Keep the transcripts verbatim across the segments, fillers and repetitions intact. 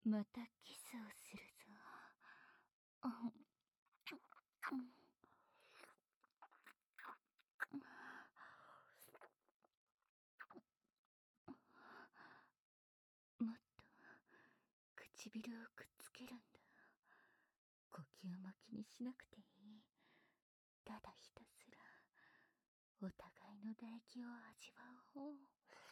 またキスをするぞ。もっと唇をくっつけるんだ。呼吸も気にしなくていい。ただひたすらお互いの唾液を味わおう。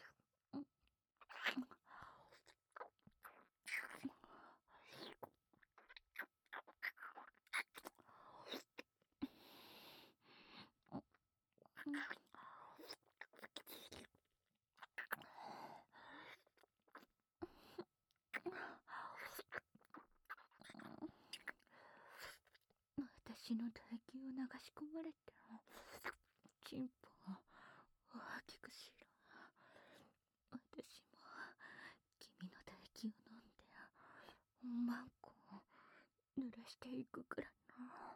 私の唾液を流し込まれてチンポを大きくしろ。私も君の唾液を飲んでマンコを濡らしていくからな。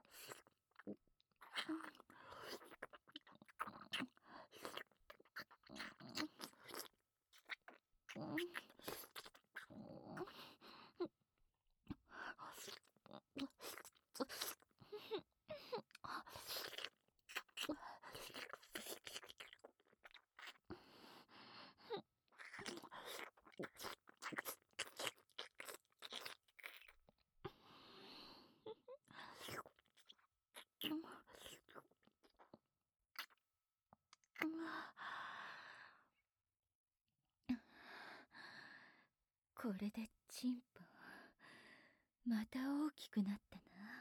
これでチンポまた大きくなったな。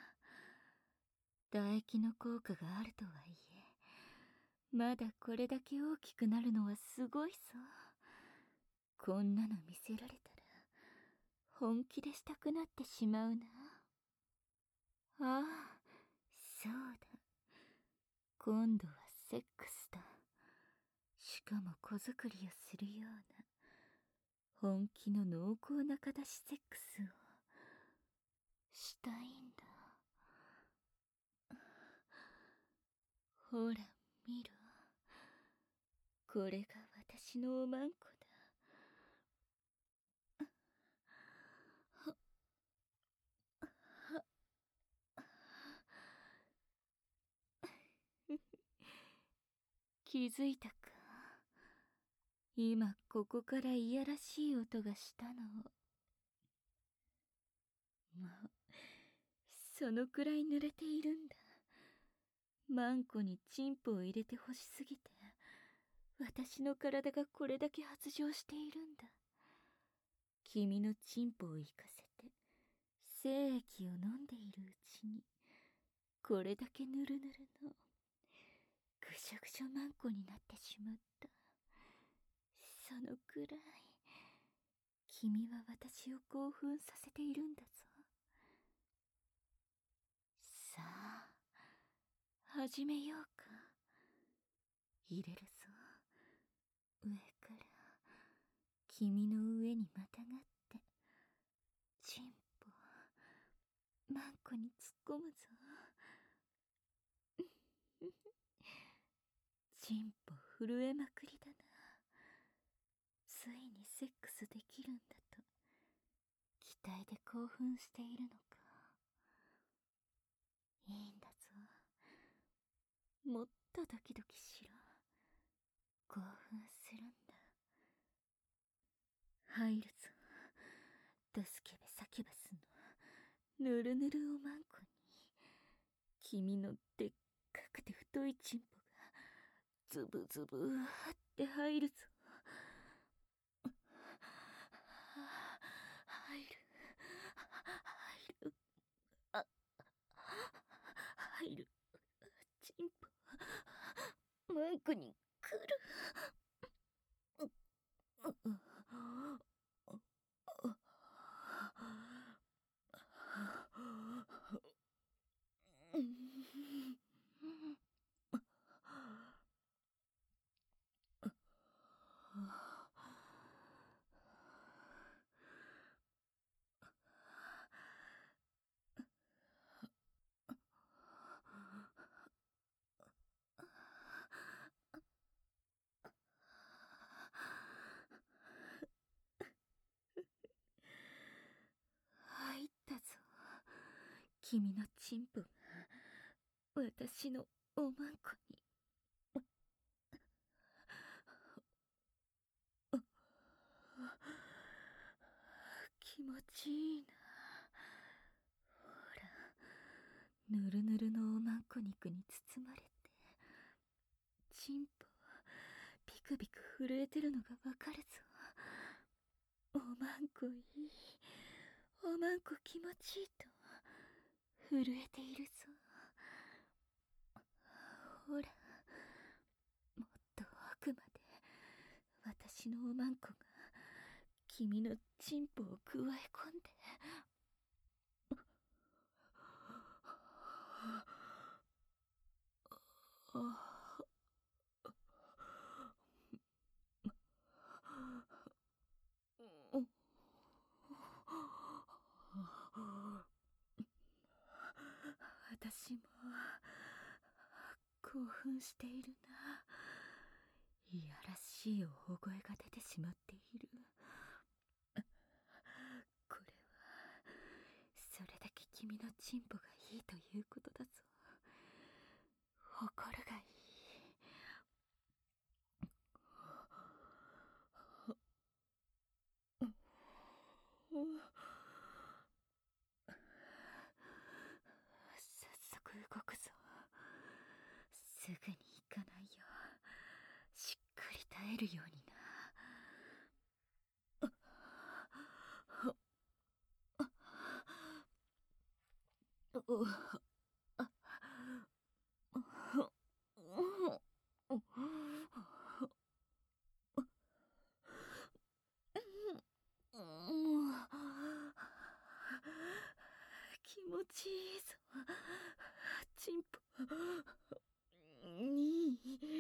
唾液の効果があるとはいえ、まだこれだけ大きくなるのはすごいぞ。こんなの見せられたら本気でしたくなってしまうな。ああ、そうだ。今度はセックスだ。しかも子作りをするような本気の濃厚な形セックスをしたいんだ。ほら見ろ、これが私のおまんこだ。気づいたか。今ここからいやらしい音がしたの。もうそのくらい濡れているんだ。マンコにチンポを入れてほしすぎて私の体がこれだけ発情しているんだ。君のチンポを生かせて精液を飲んでいるうちにこれだけぬるぬるのぐしょぐしょマンコになってしまった。そのくらい君は私を興奮させているんだぞ。さあ始めようか。入れるぞ。上から君の上にまたがってチンポマンコに突っ込むぞ。チンポ震えまくりだな。ついにセックスできるんだと期待で興奮しているのか。いいんだぞ。もっとドキドキしろ。興奮するんだ。入るぞ。ドスケベサキュバスのぬるぬるおまんこに君のでっかくて太いチンポがズブズブーって入るぞ。入る入るあ入る。チンポマンコに来る。 君のチンポが私のおまんこに。気持ちいいな。ほら、ぬるぬるのおまんこ肉に包まれて、チンポピクピク震えてるのがわかるぞ。おまんこいい、おまんこ気持ちいいと震えているぞ。ほら、もっと奥まで私のおまんこが君のチンポをくわえ込んで。私も興奮しているな。いやらしい大声が出てしまっている。これはそれだけ君のチンポがいいということだぞ。誇るがいい。早速動くぞ。すぐに行かないよ。しっかり耐えるようにな。気持ちいいぞ、チンポに。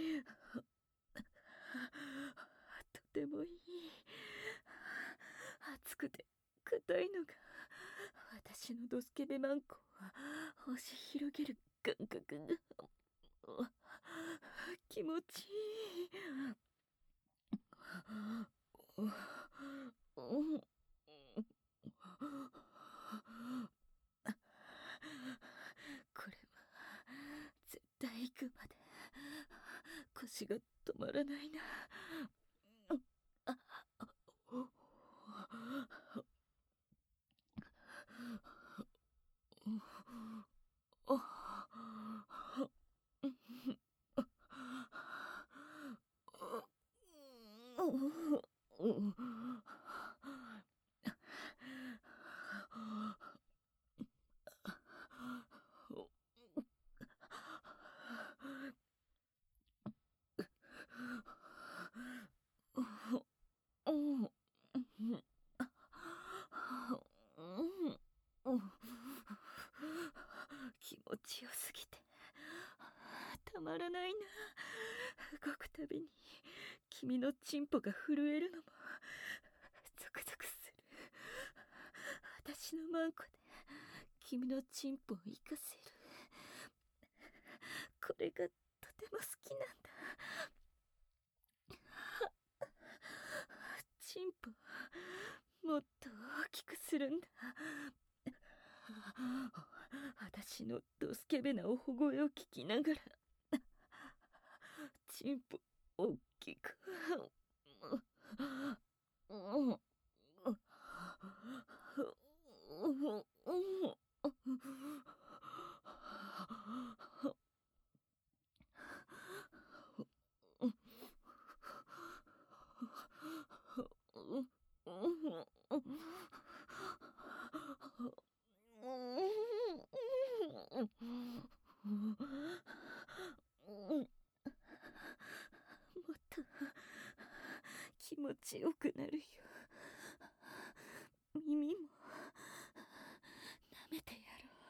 とてもいい。熱くて硬いのが私のドスケベマンコを押し広げる感覚が気持ちいい。これは絶対行くまで腰が止まらないな。気持ちよすぎてたまらないな。動くたびに君のチンポが震えるのもゾクゾクする。私のマンコで君のチンポを生かせる。これがとても好きなんだ。チンポもっと大きくするんだ。私のドスケベなおほ声を聞きながらチンポ大きく。もっと気持ちよくなるよ。耳も舐めてやろう。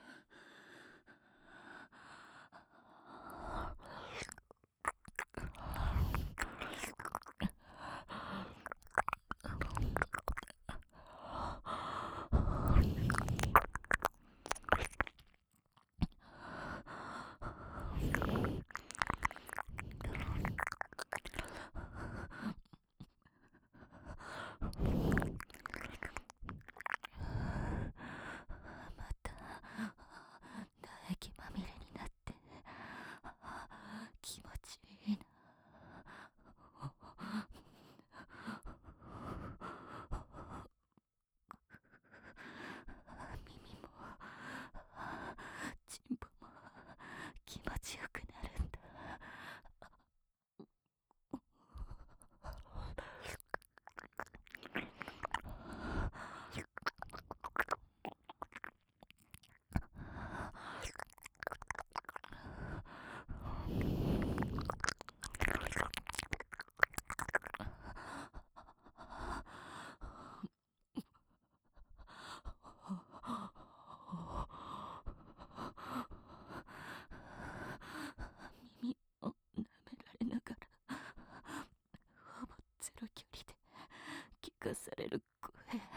かされる声、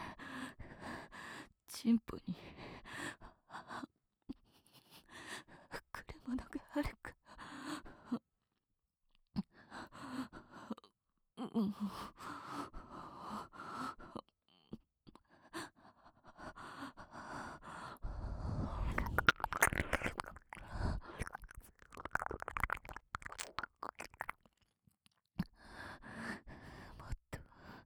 チンポにくれ物があるか。うん、もっと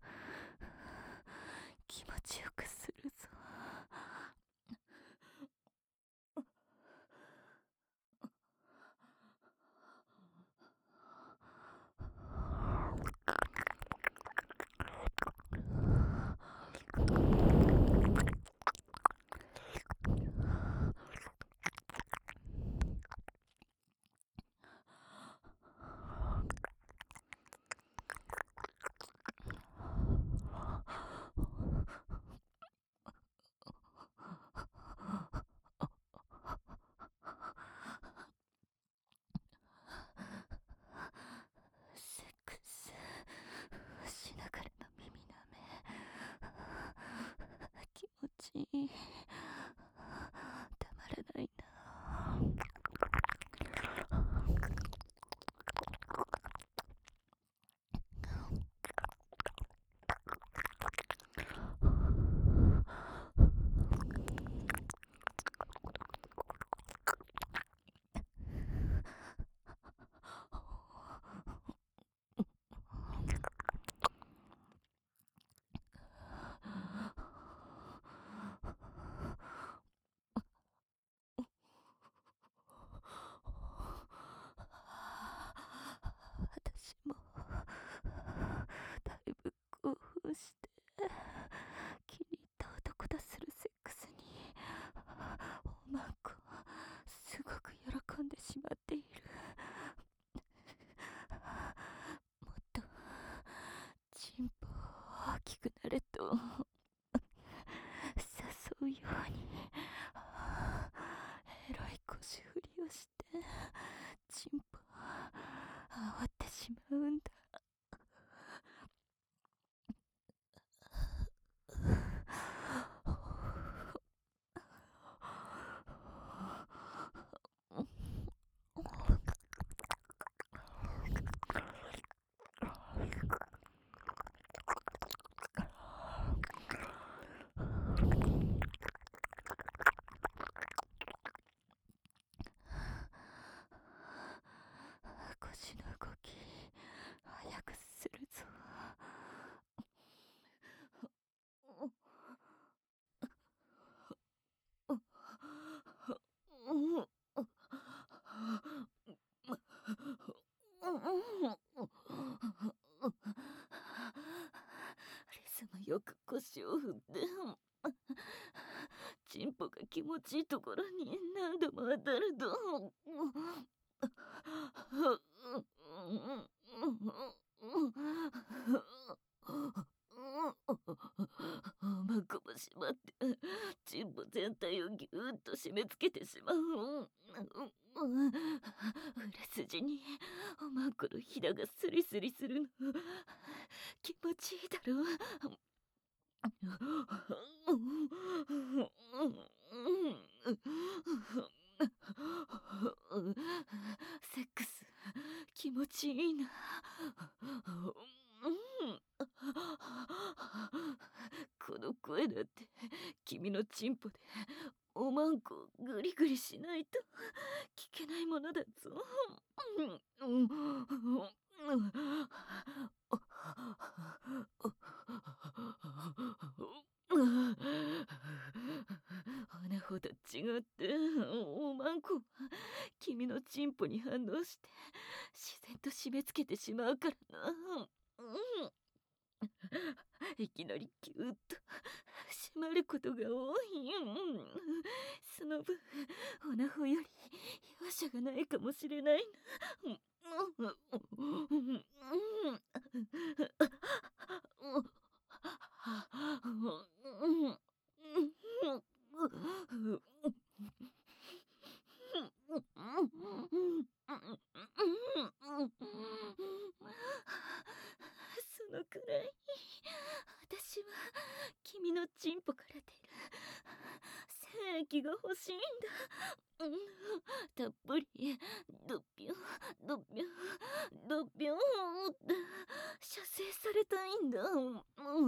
気持ちよくするぞ。セックスしながらの耳なめ、気持ちいい。たまらないな。私もだいぶ興奮して気に入った男とするセックスにおまんこすごく喜んでしまっている。もっとチンポ大きくなれと誘うようにエロい腰振りをしてチンポ煽ってしまうんだ。腰の動き早くするぞ。リズムよく腰を振ってチンポが気持ちいいところに何度も当たるとまこもしまってチンポ全体をぎゅーっと締め付けてしまう。売れ筋におまんこのひだがスリスリするの気持ちいいだろう。セックス気持ちいいな。この声だって君のチンポでおまんこグリグリしないと聞けないものだぞ。穴ほど違っておまんこは君のチンポに反応して自然と締め付けてしまうからな。いきなりギューッと締まることが多い。その分オナホより容赦がないかもしれないな。そのくらい私君のチンポから出る精液が欲しいんだ。うん、たっぷりドピョドピョドピョって射精されたいんだ。うん、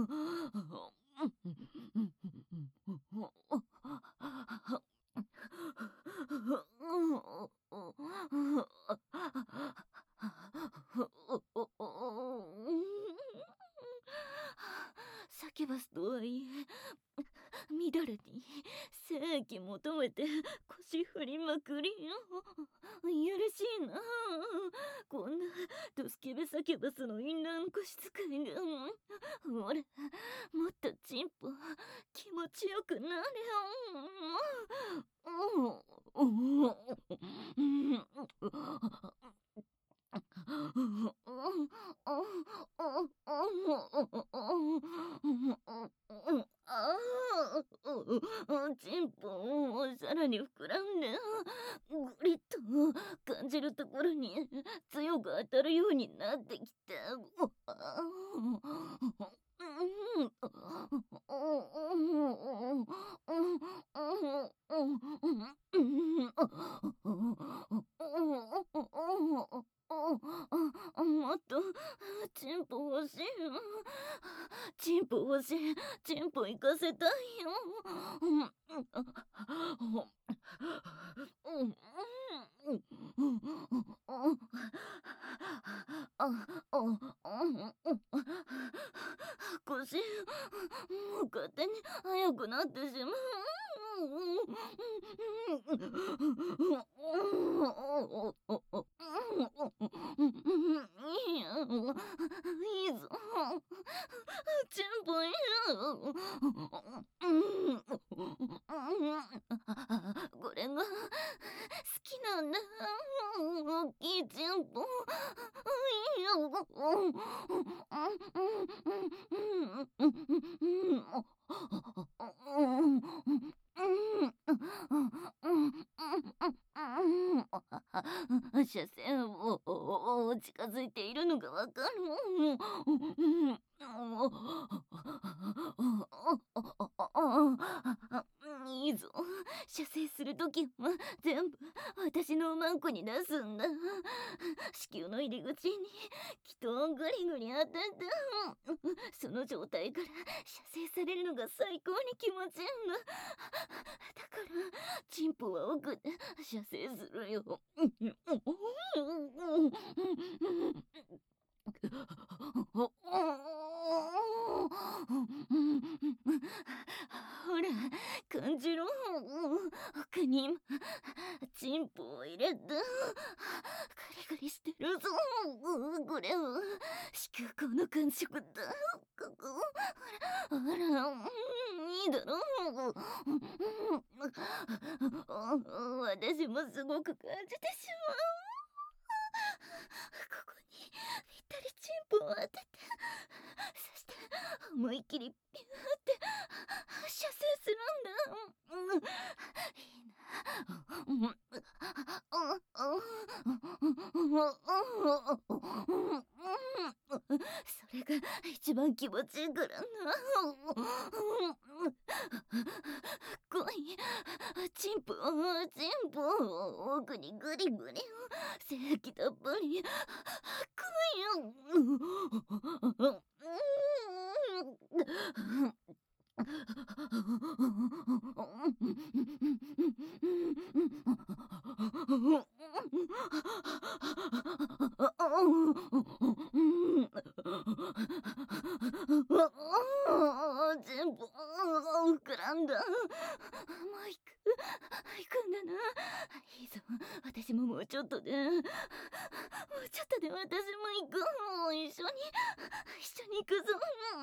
サキュバスとはいえみだれに精液求めて腰振りまくりよ。いやらしいな。こんなドスケベサキュバスの淫乱腰使いが。ほら、もっとチンポ気持ちよくなれよ。チンポさらに膨らんでグリッと感じるところに強く当たるようになってきた。もっとチンポ欲しい。チンポ欲しい。チンポ行かせたいよ。腰もう勝手に速くなってしまう。いいぞ、チンポいいよ。これが好きなんだ。大きいチンポいいよ。射線を近づいているのがわかる。いいぞ、射精するときは全部私のマンコに出すんだ。子宮の入り口に気筒をグリグリ当てて、その状態から射精されるのが最高に気持ちいいんだ。だからチンポは奥で射精するよ。ほら、感じろ。奥に今チンポを入れてグリグリしてるぞ。これは子宮口の感触だ。ほら、いいだろ。私もすごく感じてしまう。ここにぴったりチンポを当てて、そして思いっきりピューって射精するんだ。いいな。それが一番気持ちいいからな。来い、チンポチンポ、奥にグリグリ精液たっぷり来いよ。全部膨らんだ。もう行く行くんだな。いいぞ、私ももうちょっとでもうちょっとで私も行く。一緒に一緒に行くぞ。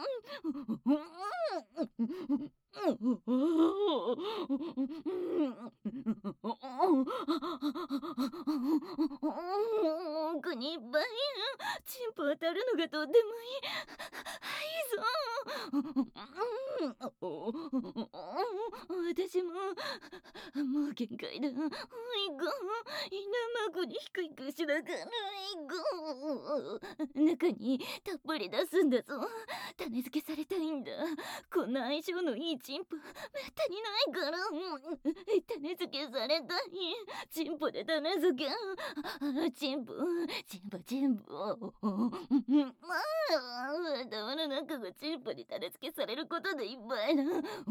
奥にいっぱいチンポ当たるのがとってもいい。いいぞ。 私ももう限界だ。いく稲孫に低いかしらがないく中にたっぷり出すんだぞ。種付けされたいんだ。こんな相性のいいチンポめったにないから。種付けされたい。チンポで種付け。チンポチンポチンポ。まあ頭の中がチンポに種付けされることでいっぱいだ。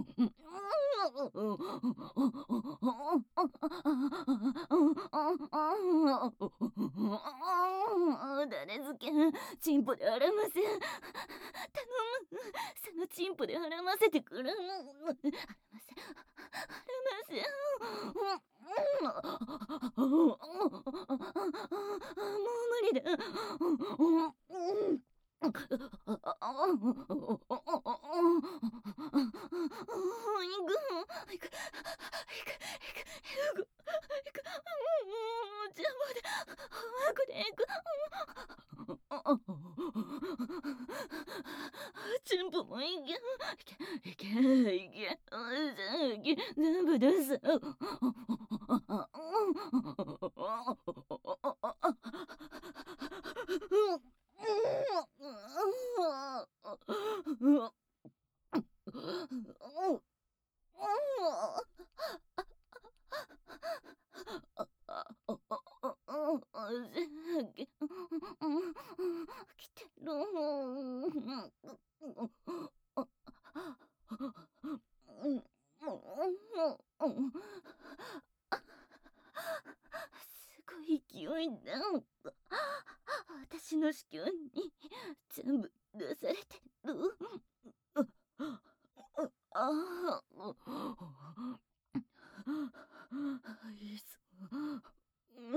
種付けチンポであらませ。頼む、そのチンポであらませてくれ。あらませ、あらませ。もう無理だ。チンポもいけいけいけいけ全部出す。来てる。すごい勢いだ。私の子宮に全部出されてる。ああ、いいぞ。うん、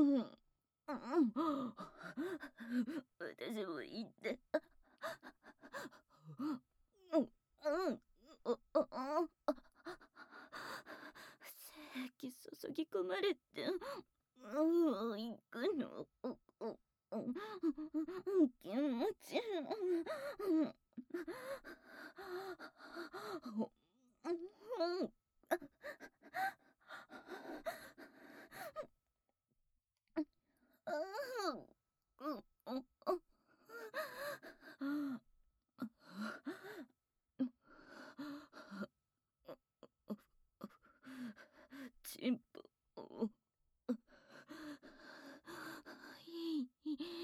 私もいいって。うん、うん、精液注ぎ込まれて、うん、行くの。気持ちいい。チンポいい、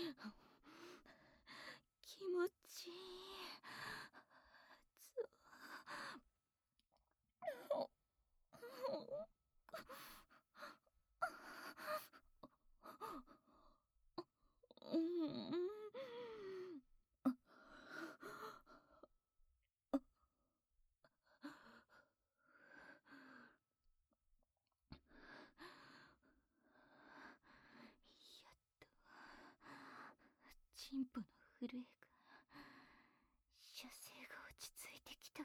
気持ちいい。チンポの震えが射精が落ち着いてきたか。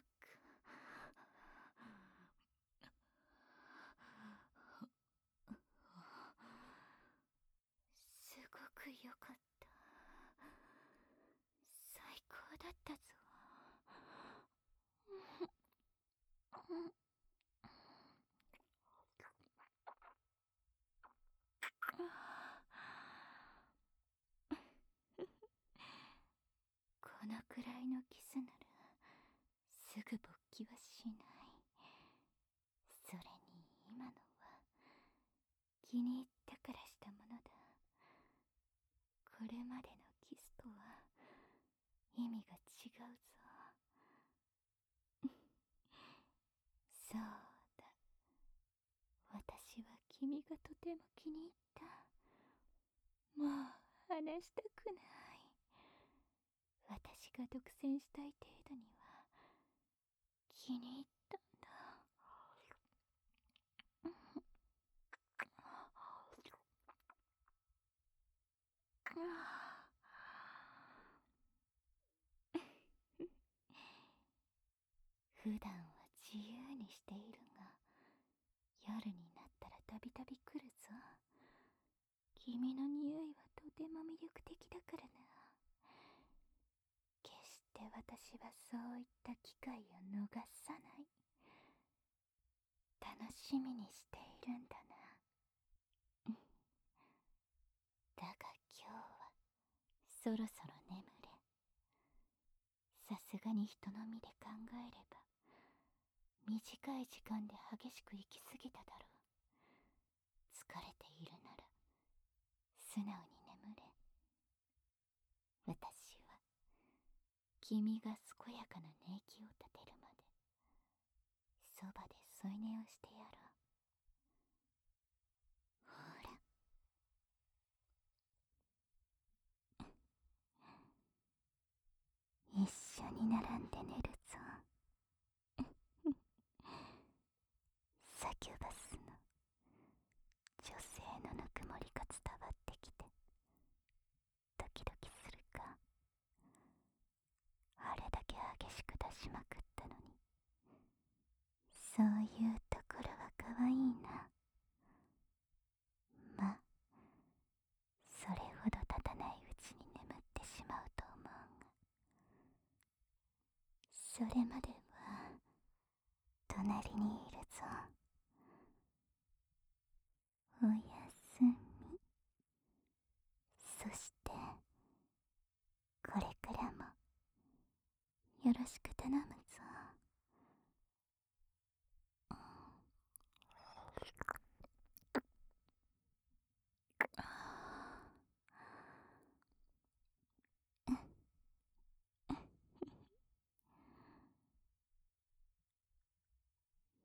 すごく良かった。最高だったぞ。このくらいのキスならすぐ勃起はしない。それに今のは気に入ったからしたものだ。これまでのキスとは意味が違うぞ。そうだ、私は君がとても気に入った。もう話したくない。私が独占したい程度には気に入ったんだ。普段は自由にしているが、夜になったらたびたび来るぞ。君の匂いはとても魅力的だからな。決して私はそういった機会を逃さない。 しみにしているんだな。だが今日はそろそろ眠れ。さすがに人の身で考えれば短い時間で激しく行き過ぎただろう。疲れているなら素直に眠れ。私は君が健やかな寝息を立てるまでそばで添い寝をしてやろう。ほら、一緒に並んで寝るぞ。サキュバスの女性のぬくもりが伝わってきてドキドキするか。あれだけ激しく出しまくったのに、そういうところは可愛いな。まあ、それほど経たないうちに眠ってしまうと思うが、それまでは隣にいるぞ。おやすみ。そしてこれからもよろしく頼む